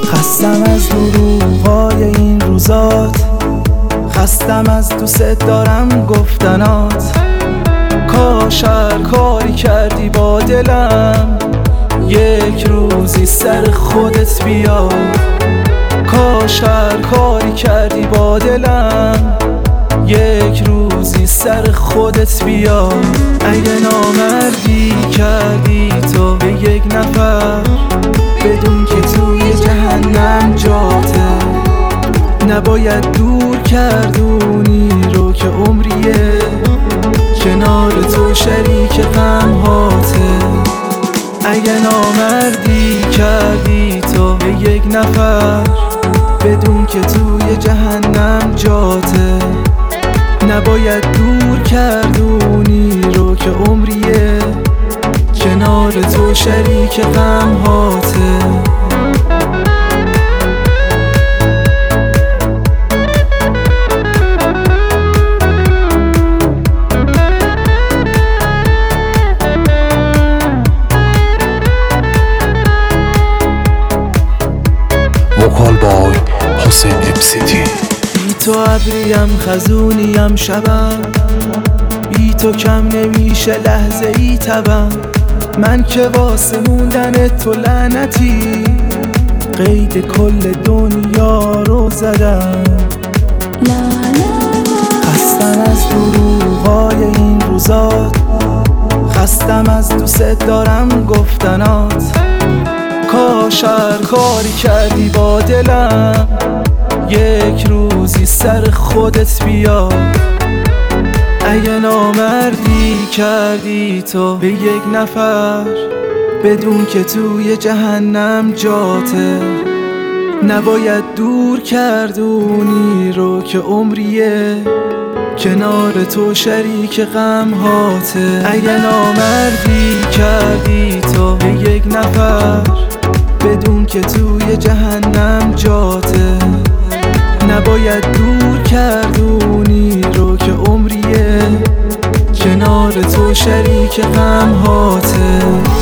خستم از دروغای این روزات، خستم از دوست دارم گفتنات. کاش هر کاری کردی با دلم یک روزی سر خودت بیا. کاش هر کاری کردی با دلم یک روزی سر خودت بیا. اگه نامردی کردی تو به یک نفر، بدون که توی جهنم جاته. نباید دور کردونی رو که عمریه، کنار تو شریک غمهاته. اگه نامردی کردی تو به یک نفر، بدون که توی جهنم جاته. نباید دور کردونی رو که عمریه، کنار تو شریک غمهاته. وکال بای حسین ابسیتی. بی تو ابریم خزونیم شبم، بی تو کم نمیشه لحظه ای تبم. من که واسه موندن تو لعنتی قید کل دنیا رو زدم. خستم از دروغای این روزات، خستم از دوست دارم گفتنات. کاش هر کاری کردی با دلم یک روزی سر خودت بیا. اگه نامردی کردی تو به یک نفر، بدون که توی جهنم جاته. نباید دور کردونی رو که عمریه، کنار تو شریک غمهاته. اگه نامردی کردی تو به یک نفر، بدون که توی جهنم جاته. نباید دور کردونی رو که عمریه، کنار تو شریک غمهاته.